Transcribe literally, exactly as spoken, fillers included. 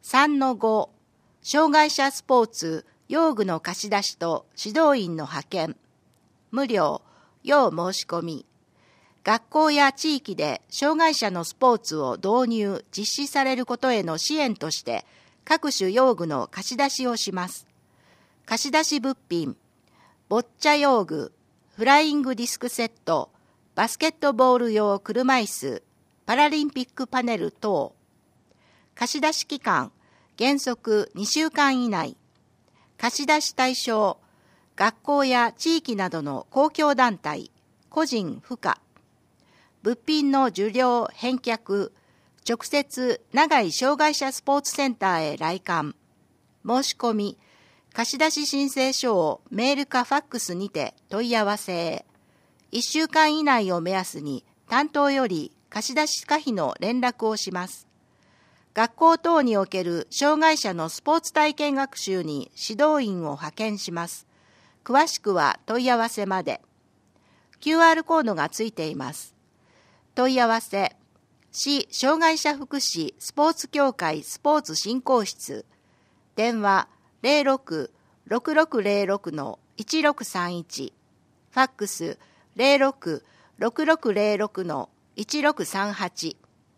さんのご、障害者スポーツ用具の貸し出しと指導員の派遣。無料、要申し込み。学校や地域で障害者のスポーツを導入・実施されることへの支援として各種用具の貸し出しをします。貸し出し物品、ボッチャ用具、フライングディスクセット、バスケットボール用車椅子、パラリンピックパネル等。貸し出し期間、原則にしゅうかん以内。貸し出し対象、学校や地域などの公共団体、個人不可。物品の受領・返却、直接長井障害者スポーツセンターへ来館。申し込み、貸し出し申請書をメールかファックスにて問い合わせへ。いっしゅうかん以内を目安に担当より貸し出し可否の連絡をします。学校等における障害者のスポーツ体験学習に指導員を派遣します。詳しくは問い合わせまで。キューアール コードがついています。問い合わせ、市障害者福祉スポーツ協会スポーツ振興室、電話 ゼロろく ろくろくゼロろく いちろくさんいち、ファックス ゼロろく ろくろくゼロろく いちろくさんはち。